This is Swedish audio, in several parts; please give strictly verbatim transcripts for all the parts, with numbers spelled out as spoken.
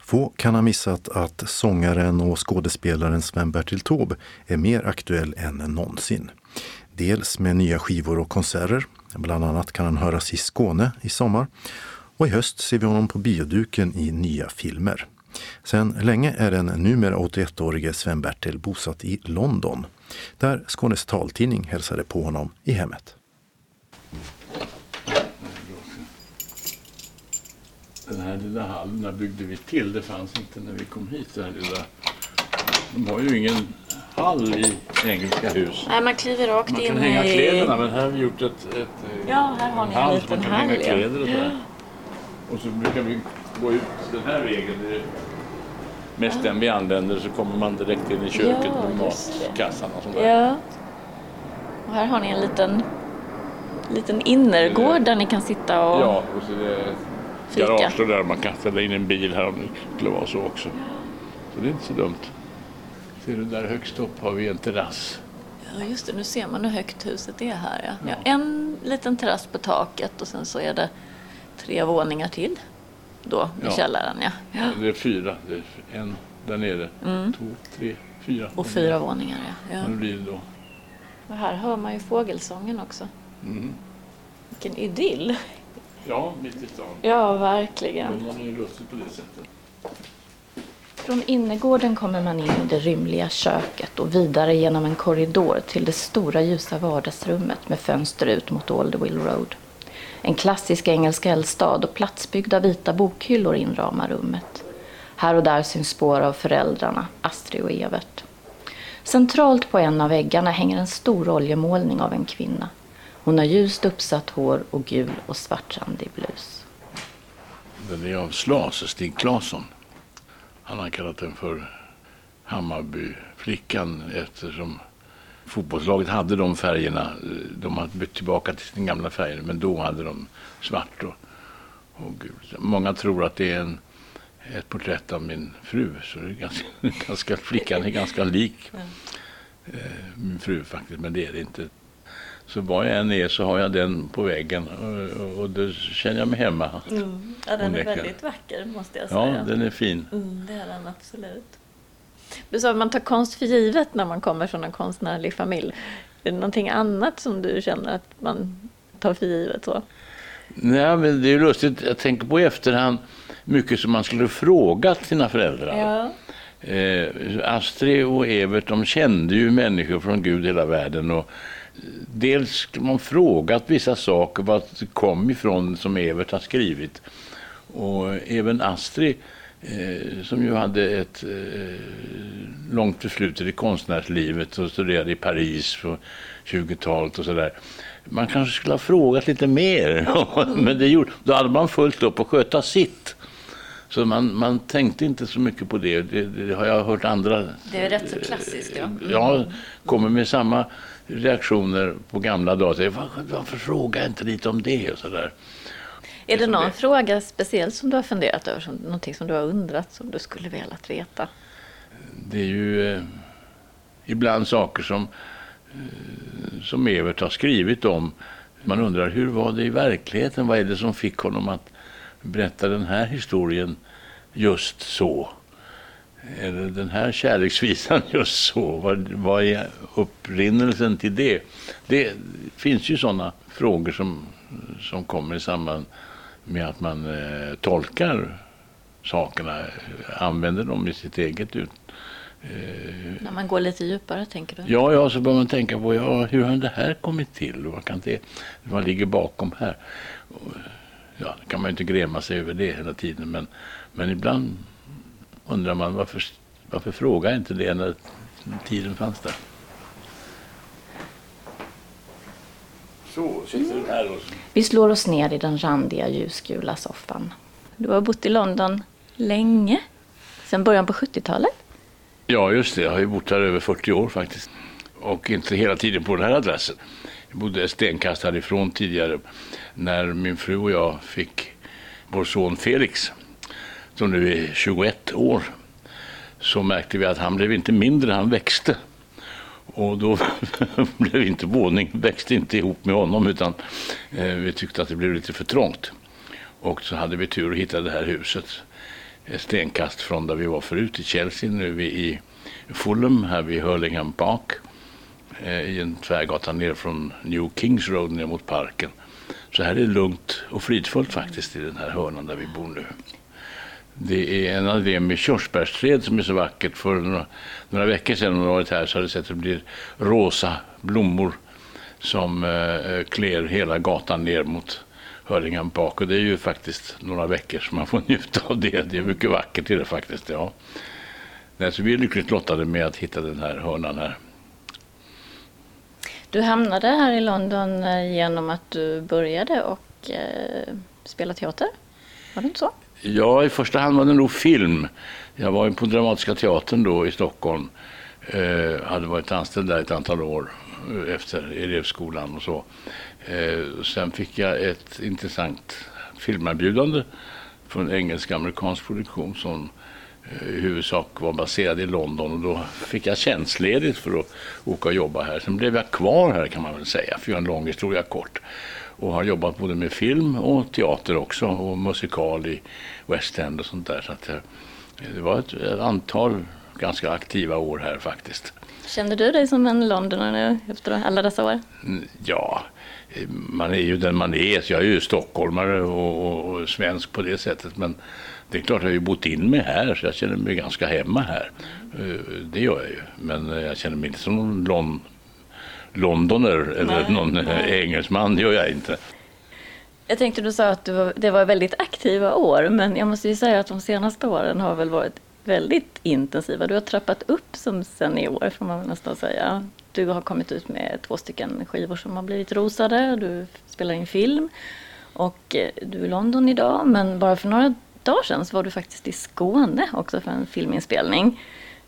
Få kan ha missat att sångaren och skådespelaren Sven-Bertil Taube är mer aktuell än någonsin. Dels med nya skivor och konserter, bland annat kan han höras i Skåne i sommar. Och i höst ser vi honom på bioduken i nya filmer. Sen länge är den numera åttioettårige Sven-Bertil bosatt i London, där Skånes taltidning hälsade på honom i hemmet. Den här lilla hallen byggde vi till. Det fanns inte när vi kom hit. Den här lilla... De har ju ingen hall i engelska hus. Nej, man kliver rakt man in i... Man kan hänga kläderna, men här har vi gjort ett... ett ja, här har ni en liten hall. hall. Man kan hänga kläder och sådär. Och så brukar vi gå ut den här vägen. Det är mest den vi använder, så kommer man direkt in i köket ja, med matkassan och sånt där. Ja. Och här har ni en liten, liten innergård där ni kan sitta och... Ja, och så är det garage där man kan ställa in en bil här om det skulle vara så också. Så det är inte så dumt. Ser du där högst upp har vi en terrass. Ja, just det. Nu ser man hur högt huset är här. Ja. Ja. Ja, en liten terrass på taket och sen så är det tre våningar till då i ja. källaren. Ja. Ja. Det är fyra. Det är en där nere. Mm. Två, tre, fyra. Och fyra våningar, ja. Ja. Det blir det då. Och här hör man ju fågelsången också. Mm. Vilken idyll. Ja, mitt i stan. Ja, verkligen. Man är ju lustig på det sättet. Från innergården kommer man in i det rymliga köket och vidare genom en korridor till det stora ljusa vardagsrummet med fönster ut mot Alderwill Road. En klassisk engelsk eldstad och platsbyggda vita bokhyllor inramar rummet. Här och där syns spår av föräldrarna, Astrid och Evert. Centralt på en av väggarna hänger en stor oljemålning av en kvinna. Hon har ljust uppsatt hår och gul och svartrandig blus. Den är av Slas, Stig Claesson. Han har kallat den för Hammarbyflickan eftersom fotbollslaget hade de färgerna. De hade bytt tillbaka till sin gamla färger, men då hade de svart och, och gul. Många tror att det är en, ett porträtt av min fru, så det är ganska, ganska, flickan är ganska lik eh, min fru faktiskt, men det är det inte. Så var jag än är så har jag den på väggen och, och då känner jag mig hemma. Mm. Ja, den är väldigt vacker måste jag säga. Ja, den är fin. Mm, det är den absolut. Du sa att man tar konst för givet när man kommer från en konstnärlig familj. Är det någonting annat som du känner att man tar för givet så? Nej, men det är ju lustigt. Jag tänker på i efterhand mycket som man skulle fråga sina föräldrar. Ja. Eh, Astrid och Evert, de kände ju människor från Gud hela världen och dels skulle man frågat vissa saker, vad det kom ifrån som Evert har skrivit. Och även Astrid, eh, som ju hade ett eh, långt förflutet i konstnärslivet och studerade i Paris på tjugotalet och sådär. Man kanske skulle ha frågat lite mer, men det gjorde, då hade man fullt upp och sköta sitt. Så man, man tänkte inte så mycket på det. Det, det har jag hört andra... Det är rätt så klassiskt, ja. Mm. Ja, kommer med samma reaktioner på gamla dagar. Varför, varför frågar jag inte lite om det och sådär? Är det någon det. fråga speciellt som du har funderat över? Som, någonting som du har undrat som du skulle velat veta? Det är ju eh, ibland saker som, eh, som Evert har skrivit om. Man undrar, hur var det i verkligheten? Vad är det som fick honom att berätta den här historien just så? Eller den här kärleksvisan just så? Vad, vad är upprinnelsen till det? Det finns ju sådana frågor som, som kommer i samband med att man eh, tolkar sakerna, använder dem i sitt eget ut. Eh, När man går lite djupare, tänker du? Ja, ja, så bör man tänka på ja, hur har det här kommit till? Och vad, kan det, vad ligger bakom här? Och, ja, det kan man ju inte gräma sig över det hela tiden, men, men ibland undrar man varför, varför frågar inte det när tiden fanns där? Så, sitter du här och... Vi slår oss ner i den randiga ljusgula soffan. Du har bott i London länge, sedan början på sjuttiotalet? Ja, just det. Jag har ju bott här över fyrtio år faktiskt. Och inte hela tiden på den här adressen. Jag bodde stenkast härifrån tidigare när min fru och jag fick vår son Felix, som nu är tjugoett år. Så märkte vi att han blev inte mindre, han växte. Och då blev inte våning, växte inte ihop med honom, utan eh, vi tyckte att det blev lite för trångt. Och så hade vi tur att hitta det här huset. stenkast från där vi var förut i Chelsea. Nu är vi i Fulham, här vid Hurlingham Park, i en tvärgata ner från New Kings Road ner mot parken. Så här är det lugnt och fridfullt faktiskt i den här hörnan där vi bor nu. Det är en av de med körsbärsträd som är så vackert. För några, några veckor sedan när jag varit här så hade jag sett att det blir rosa blommor som eh, klär hela gatan ner mot Hurlingham Park. Och det är ju faktiskt några veckor som man får njuta av det. Det är mycket vackert i det faktiskt, ja. Nej, så vi är lyckligt lottade med att hitta den här hörnan här. Du hamnade här i London genom att du började och eh, spela teater. Var det inte så? Ja, i första hand var det nog film. Jag var ju på Dramatiska teatern då i Stockholm. Eh, hade varit anställd där ett antal år efter elevskolan och så. Eh, sen fick jag ett intressant filmerbjudande från en engelsk-amerikansk produktion som eh, i huvudsak var baserad i London, och då fick jag tjänstledigt för att åka och jobba här. Sen blev jag kvar här kan man väl säga, för en lång historia kort. Och har jobbat både med film och teater också, och musikal i West End och sånt där. Så att det var ett, ett antal ganska aktiva år här faktiskt. Kände du dig som en londonare efter alla dessa år? Ja, man är ju den man är. Så jag är ju stockholmare och, och, och svensk på det sättet. Men det är klart att jag har ju bott in mig här, så jag känner mig ganska hemma här. Det gör jag ju. Men jag känner mig inte som någon lon, londoner eller nej, någon nej. engelsman. Det gör jag inte. Jag tänkte du sa att du var, det var väldigt aktiva år. Men jag måste ju säga att de senaste åren har väl varit väldigt intensiva. Du har trappat upp som senior, får man väl nästan säga. Du har kommit ut med två stycken skivor som har blivit rosade. Du spelar in film och du är i London idag. Men bara för några dagar sedan så var du faktiskt i Skåne också för en filminspelning.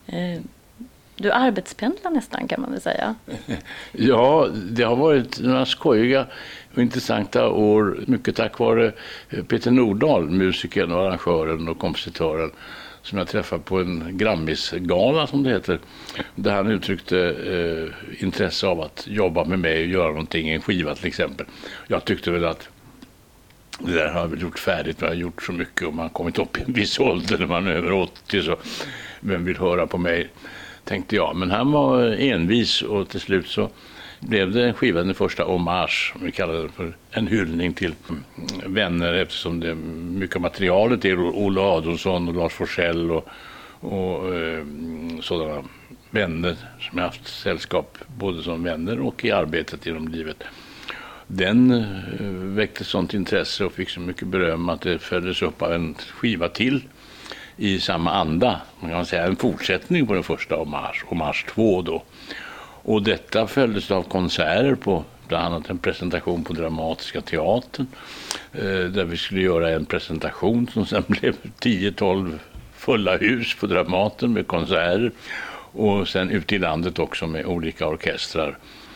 Du arbetspendlar nästan kan man väl säga. Ja, det har varit några skojiga och intressanta år. Mycket tack vare Peter Nordahl, musikern och arrangören och kompositören, som jag träffade på en Grammisgala som det heter, där han uttryckte eh, intresse av att jobba med mig och göra någonting, en skiva till exempel. Jag tyckte väl att det där har jag gjort färdigt, jag har gjort så mycket och man har kommit upp i en viss ålder när man är över åttio, så vem vill höra på mig, tänkte jag. Men han var envis och till slut så blev det en skiva, den första hommage, vi kallar det för en hyllning till vänner, eftersom det mycket materialet är Olle Adolfsson och Lars Forssell och, och eh, sådana vänner som jag haft sällskap både som vänner och i arbetet genom livet. Den eh, väckte sånt intresse och fick så mycket beröm att det följdes upp av en skiva till i samma anda. Man kan säga en fortsättning på den första hommage, hommage två då. Och detta följdes av konserter på bland annat en presentation på Dramatiska teatern, eh, där vi skulle göra en presentation som sen blev tio tolv fulla hus på Dramaten med konserter, och sen ute i landet också med olika orkestrar.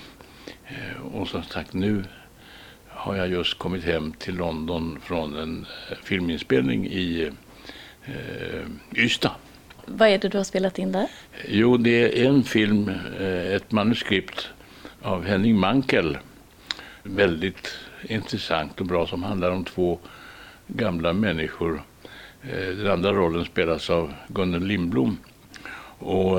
Eh, och som sagt, nu har jag just kommit hem till London från en filminspelning i eh, Ystad. Vad är det du har spelat in där? Jo, det är en film, ett manuskript av Henning Mankell. Väldigt intressant och bra, som handlar om två gamla människor. Den andra rollen spelas av Gunnel Lindblom. Och,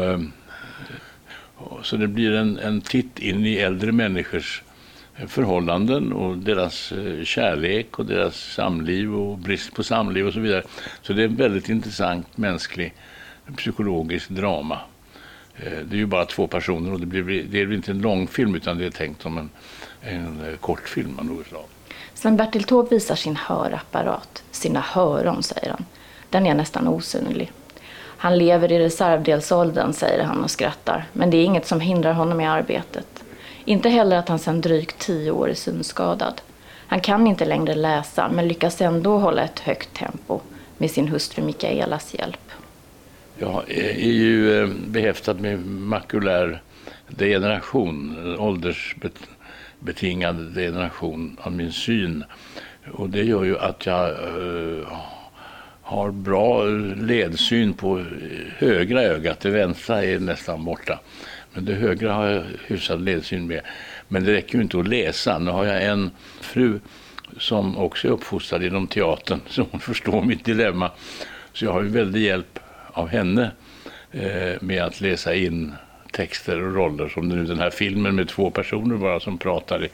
så det blir en, en titt in i äldre människors förhållanden och deras kärlek och deras samliv och brist på samliv och så vidare. Så det är en väldigt intressant mänsklig psykologisk drama. Det är ju bara två personer och det blir, det är inte en lång film utan det är tänkt som en, en kortfilm av något slag. Sven-Bertil Taube visar sin hörapparat, sina höron säger han. Den är nästan osynlig. Han lever i reservdelsåldern säger han och skrattar, men det är inget som hindrar honom i arbetet. Inte heller att han sedan drygt tio år är synskadad. Han kan inte längre läsa men lyckas ändå hålla ett högt tempo med sin hustru Mikaelas hjälp. Jag är ju behäftad med makulär degeneration, åldersbetingad degeneration av min syn. Och det gör ju att jag uh, har bra ledsyn på högra ögat. Det vänstra är nästan borta. Men det högra har jag hyfsad ledsyn med. Men det räcker ju inte att läsa. Nu har jag en fru som också är uppfostrad inom teatern, så hon förstår mitt dilemma. Så jag har ju väldigt hjälp av henne eh, med att läsa in texter och roller, som nu den här filmen med två personer bara som pratar i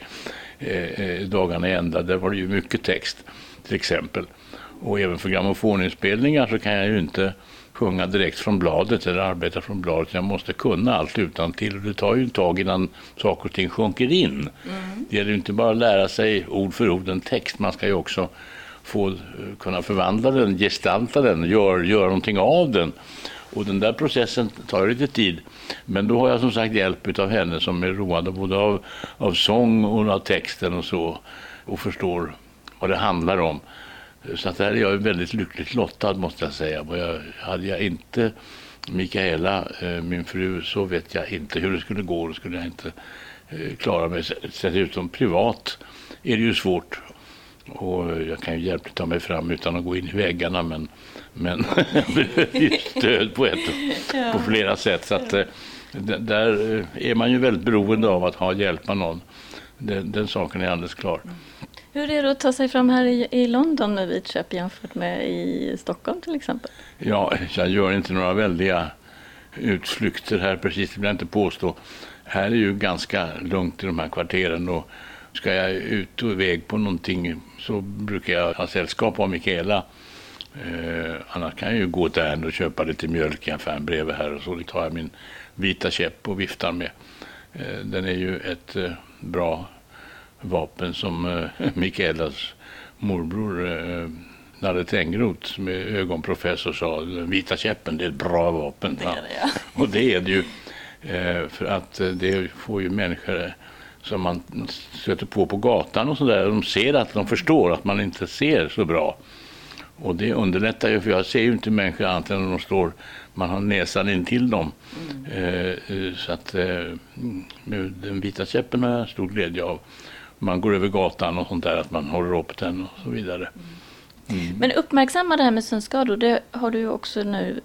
eh, dagarna i ända. Där var det ju mycket text till exempel. Och även för grammofoninspelningar så kan jag ju inte sjunga direkt från bladet eller arbeta från bladet. Jag måste kunna allt utan till. Och det tar ju ett tag innan saker och ting sjunker in. Mm. Det gäller ju inte bara att lära sig ord för ord en text. Man ska ju också få kunna förvandla den, gestalta den, göra gör någonting av den. Och den där processen tar lite tid. Men då har jag som sagt hjälp av henne som är road både av, av sång och av texten och så. Och förstår vad det handlar om. Så att där är jag väldigt lyckligt lottad, måste jag säga. Och jag, hade jag inte Mikaela, min fru, så vet jag inte hur det skulle gå. Då skulle jag inte klara mig. Sett ut som privat är det ju svårt. Och jag kan ju hjälpligt ta mig fram utan att gå in i väggarna. Men, men jag behöver ju stöd på, ett, på flera sätt. Så att där är man ju väldigt beroende av att ha hjälp av någon. Den, den saken är alldeles klar. Hur är det att ta sig fram här i, i London med Vitköp jämfört med i Stockholm till exempel? Ja, jag gör inte några väldiga utflykter här precis, det vill jag inte påstå. Här är ju ganska lugnt i de här kvarteren och ska jag ut och iväg på någonting så brukar jag ha sällskap av Mikaela. Eh, annars kan jag ju gå där och köpa lite mjölk i affären bredvid här och så tar jag min vita käpp och viftar med. Eh, den är ju ett eh, bra vapen som eh, Mikaelas morbror eh, Nalle Tengroth som är ögonprofessor sa, den vita käppen, det är ett bra vapen. Det är det, ja. Och det är det ju eh, för att eh, det får ju människor som man stöter på på gatan och sådär, de ser att de förstår att man inte ser så bra. Och det underlättar ju, för jag ser ju inte människor annat än när de står, man har näsan in till dem. Mm. Eh, så att eh, med den vita käppen har jag stor glädje av. Man går över gatan och sånt där, att man håller upp den och så vidare. Mm. Men uppmärksamma det här med synskador, det har du ju också nu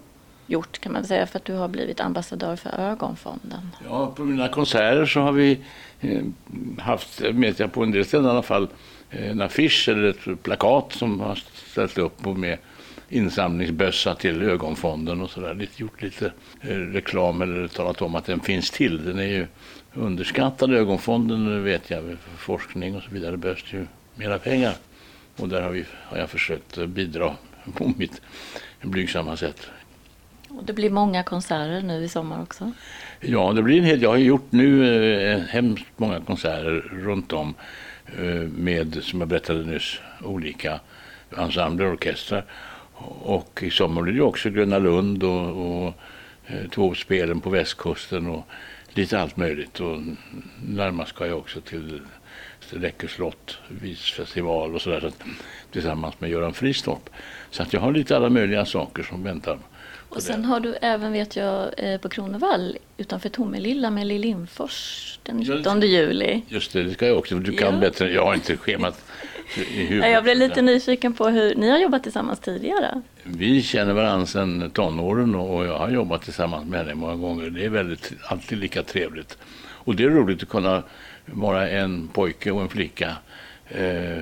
gjort kan man säga, för att du har blivit ambassadör för Ögonfonden. Ja, på mina konserter så har vi eh, haft, vet jag på en del ställen i alla fall, en affisch eller ett plakat som har ställt upp och med insamlingsbössa till Ögonfonden och sådär. Lite, gjort lite eh, reklam eller talat om att den finns till. Den är ju underskattad, Ögonfonden, vet jag, för forskning och så vidare behövs ju mera pengar. Och där har, vi, har jag försökt bidra på mitt blygsamma sätt. Och det blir många konserter nu i sommar också? Ja, det blir en hel, jag har gjort nu eh, hemskt många konserter runt om eh, med, som jag berättade nyss, olika ensembler och orkestrar. Och i sommar blir det också Gröna Lund och, och eh, tvåspelen på västkusten och lite allt möjligt. Och närmast ska jag också till Läckö slott, visfestival och sådär, så tillsammans med Göran Fristorp. Så att jag har lite alla möjliga saker som väntar. Och sen det. Har du även, vet jag, på Kronevall utanför Tomelilla med Lill Lindfors den nittonde juli. Just det, det ska jag också. Du kan ja. bättre. Jag har inte schemat i huvudet. Jag blev lite nyfiken på hur ni har jobbat tillsammans tidigare. Vi känner varandra sedan tonåren och jag har jobbat tillsammans med henne många gånger. Det är väldigt, alltid lika trevligt. Och det är roligt att kunna vara en pojke och en flicka eh,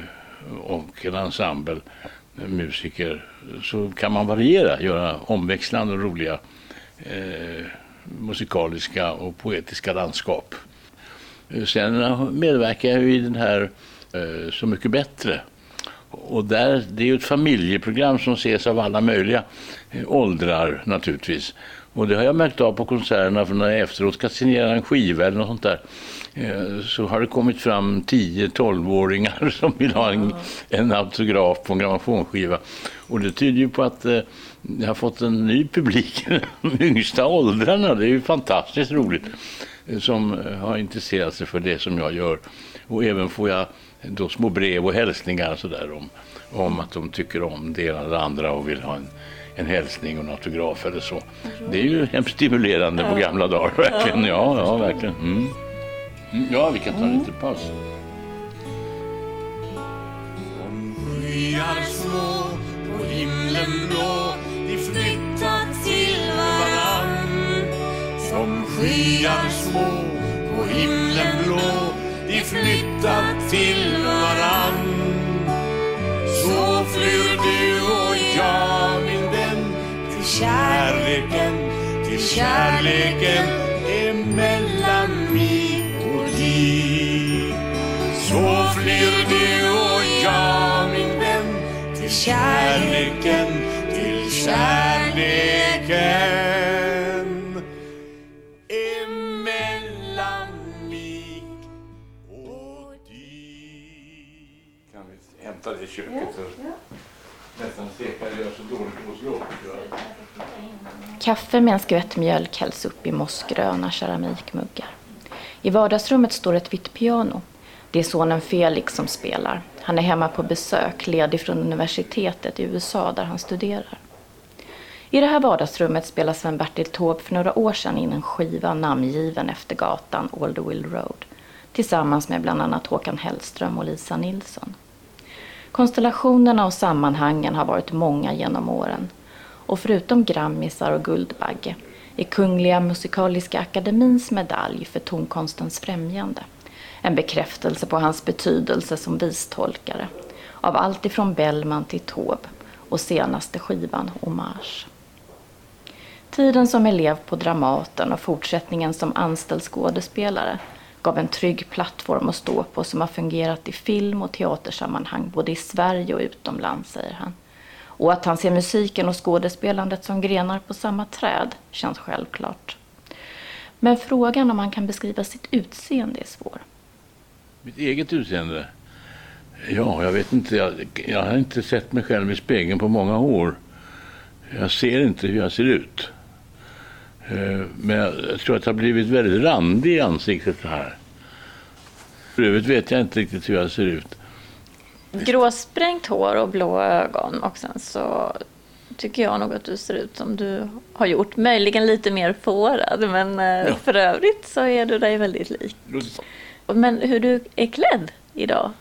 och en ensemble musiker, så kan man variera, göra omväxlande och roliga eh, musikaliska och poetiska landskap. Sen medverkar jag i den här eh, Så mycket bättre. Och där, det är ju ett familjeprogram som ses av alla möjliga eh, åldrar naturligtvis. Och det har jag märkt av på konserterna, för när jag efteråt ska signera en skiva eller något sånt där, så har det kommit fram tio-tolv-åringar som vill ha en, en autograf på en grammofonskiva. Och det tyder ju på att eh, jag har fått en ny publik, de yngsta åldrarna. Det är ju fantastiskt roligt, som har intresserat sig för det som jag gör. Och även får jag då små brev och hälsningar så där om, om att de tycker om det ena eller andra och vill ha en en hälsning och en autograf eller så. Det är ju hemskt stimulerande på gamla dagar, verkligen. Ja, ja, verkligen. Mm. Ja, vi kan ta en liten paus. Som skyar små på himlen blå, de flyttar till varann. Som skyar små på himlen blå, de flyttar till varann. Så flyr du och jag, min kärleken, till kärleken emellan mig och dig. Så flyr du och jag, min vän, till kärleken, till kärleken emellan mig och dig. Kan vi hämta det i köket? Ja, ja. Nästan steka, det gör så dåligt påslå. Kaffe med en skvätt mjölk hälls upp i mossgröna keramikmuggar. I vardagsrummet står ett vitt piano. Det är sonen Felix som spelar. Han är hemma på besök, ledig från universitetet i U S A där han studerar. I det här vardagsrummet spelar Sven-Bertil Taube för några år sedan in en skiva namngiven efter gatan Alderwill Road. Tillsammans med bland annat Håkan Hellström och Lisa Nilsson. Konstellationerna och sammanhangen har varit många genom åren. Och förutom Grammisar och Guldbagge är Kungliga Musikaliska Akademins medalj för tonkonstens främjande. En bekräftelse på hans betydelse som vistolkare. Av allt ifrån Bellman till Taube och senaste skivan Hommage. Tiden som elev på Dramaten och fortsättningen som anställd skådespelare gav en trygg plattform att stå på som har fungerat i film- och teatersammanhang både i Sverige och utomlands, säger han. Och att han ser musiken och skådespelandet som grenar på samma träd känns självklart. Men frågan om han kan beskriva sitt utseende är svår. Mitt eget utseende? Ja, jag vet inte. Jag, jag har inte sett mig själv i spegeln på många år. Jag ser inte hur jag ser ut. Men jag tror att jag har blivit väldigt randig i ansiktet så här. För övrigt vet jag inte riktigt hur jag ser ut. Gråsprängt hår och blå ögon, och sen så tycker jag nog att du ser ut som du har gjort. Möjligen lite mer fårad, men ja. För övrigt så är du dig väldigt lik. Men hur du är klädd idag?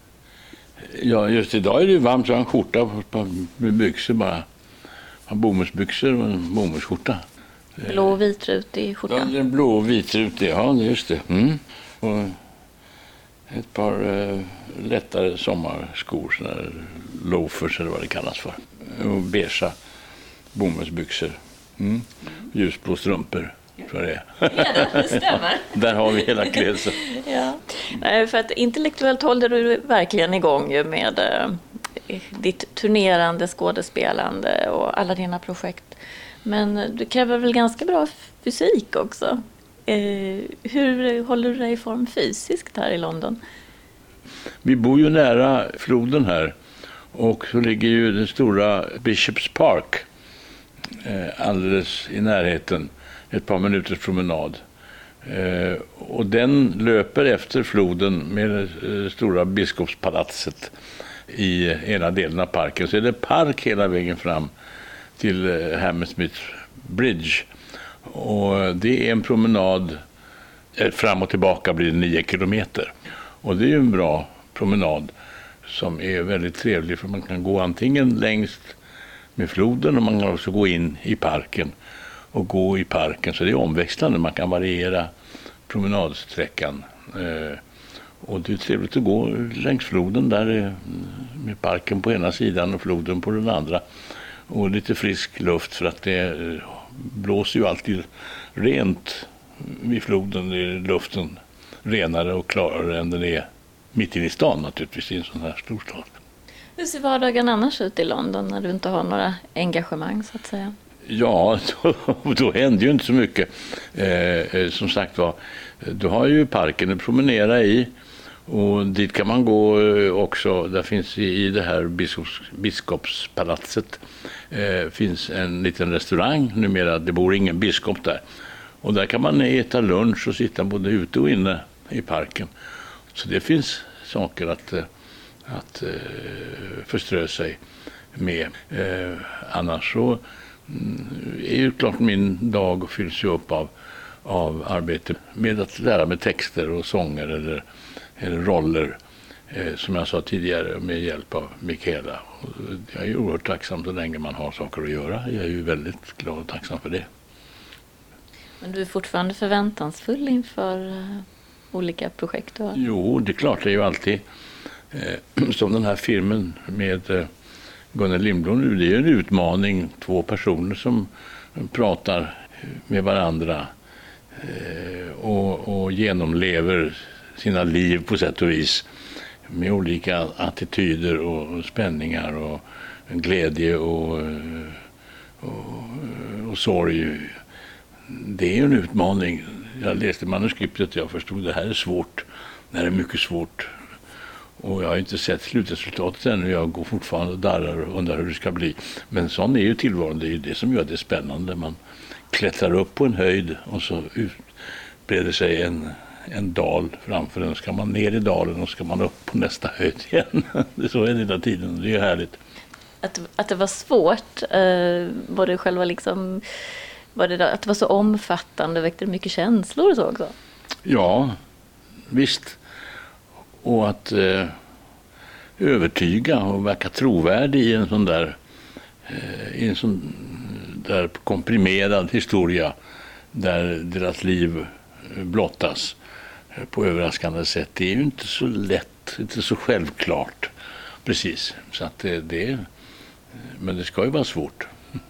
Ja, just idag är det ju varmt, så jag har en skjorta med byxor bara. Jag har bomullsbyxor och en bomullsskjorta. Blå och vitrutig skjorta. Ja, en blå och vitrutig, ja, just det. Mm. Och ett par uh, lättare sommarskor, såna här loafers eller vad det kallas för. Och beige bomullsbyxor. Mm. Ljusblå strumpor, tror jag det är. Ja, det stämmer. Där har vi hela klädseln. Ja. Nej, för att intellektuellt håller du verkligen igång ju med uh, ditt turnerande, skådespelande och alla dina projekt. Men du kräver väl ganska bra fysik också. Eh, hur håller du dig i form fysiskt här i London? Vi bor ju nära floden här. Och så ligger ju den stora Bishops Park eh, alldeles i närheten. Ett par minuters promenad. Eh, och den löper efter floden med det stora biskopspalatset i ena delen av parken. Så är det park hela vägen fram till Hammersmith Bridge. Och det är en promenad, fram och tillbaka blir det nio kilometer. Och det är ju en bra promenad som är väldigt trevlig, för man kan gå antingen längst med floden och man kan också gå in i parken och gå i parken. Så det är omväxlande, man kan variera promenadsträckan. Och det är trevligt att gå längs floden där med parken på ena sidan och floden på den andra. Och lite frisk luft, för att det blåser ju alltid rent vid floden. Det är luften renare och klarare än den är mitt inne i stan, naturligtvis, i en sån här storstad. Hur ser vardagen annars ut i London när du inte har några engagemang, så att säga? Ja, då, då händer ju inte så mycket. Eh, som sagt var, du har ju parken att promenera i. Och dit kan man gå också. Där finns i det här biskops, biskopspalatset eh, finns en liten restaurang numera. Det bor ingen biskop där. Och där kan man äta lunch och sitta både ute och inne i parken. Så det finns saker att, att uh, förströ sig med. Uh, annars så mm, är ju klart min dag fylls ju upp av, av arbete med att lära mig texter och sånger eller, eller roller, uh, som jag sa tidigare, med hjälp av Mikaela. Jag är oerhört tacksam så länge man har saker att göra. Jag är ju väldigt glad och tacksam för det. Men du är fortfarande förväntansfull inför uh, olika projekt du Jo, det är klart. Det är ju alltid eh, som den här filmen med eh, Gunnel Lindblom nu, det är en utmaning. Två personer som pratar med varandra och, och genomlever sina liv på sätt och vis med olika attityder och spänningar och glädje och, och, och sorg. Det är en utmaning. Jag läste manuskriptet och jag förstod det här är svårt. Det här är mycket svårt. Och jag har inte sett slutresultatet ännu. Jag går fortfarande och darrar och undrar hur det ska bli. Men sån är ju tillvaron. Det är ju det som gör det spännande. Man klättrar upp på en höjd och så utbreder sig en, en dal framför den. Ska man ner i dalen och ska man upp på nästa höjd igen. Så är det hela tiden. Det är härligt. Att, att det var svårt, eh, var det själva liksom, var det att det var så omfattande, väckte det mycket känslor och så också? Ja, visst. Och att eh, övertyga och verka trovärdig i en sån där, eh, i en sån där komprimerad historia där deras liv blottas på överraskande sätt. Det är ju inte så lätt, inte så självklart precis. Så att det, det men det ska ju vara svårt.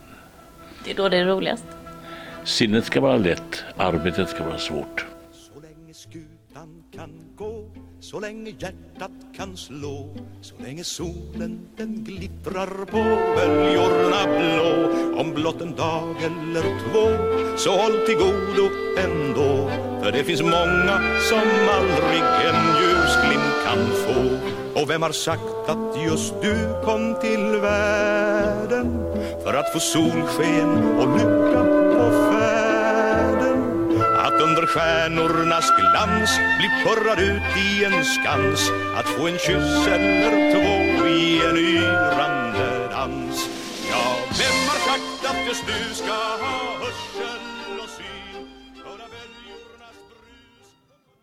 Det är då det är roligast. Sinnet ska vara lätt, arbetet ska vara svårt. Så länge skutan kan gå, så länge hjärtat kan slå, så länge solen den glittrar på böljorna blå. Om blott en dag eller två, så håll till godo ändå. För det finns många som aldrig en ljusglimt kan få. Och vem har sagt att just du kom till världen för att få solsken och lycka på färden? Att under stjärnornas glans bli purrad ut i en skans, att få en kyss eller två i en yrande dans. Ja, vem har sagt att just du ska ha hörsel och syn, höra böljornas brus?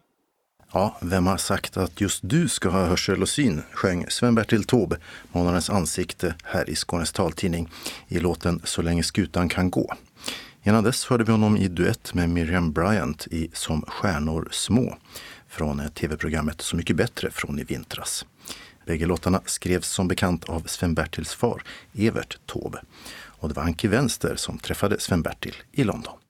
Ja, vem har sagt att just du ska ha hörsel och syn, sjöng Sven-Bertil Taube, månadens ansikte här i Skånes taltidning, i låten Så länge skutan kan gå. Innan dess hörde vi honom i duett med Miriam Bryant i Som stjärnor små från tv-programmet Så mycket bättre från i vintras. Bägge låtarna skrevs som bekant av Sven-Bertils far, Evert Taube. Och det var Anki Vänster som träffade Sven-Bertil i London.